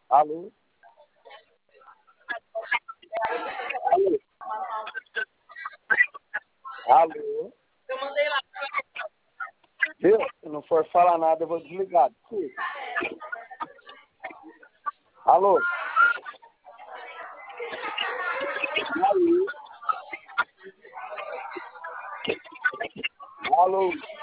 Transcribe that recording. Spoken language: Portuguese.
Alô? Alô? Alô? Viu? Se não for falar nada, eu vou desligar. Desculpa. Alô? Alô? Alô?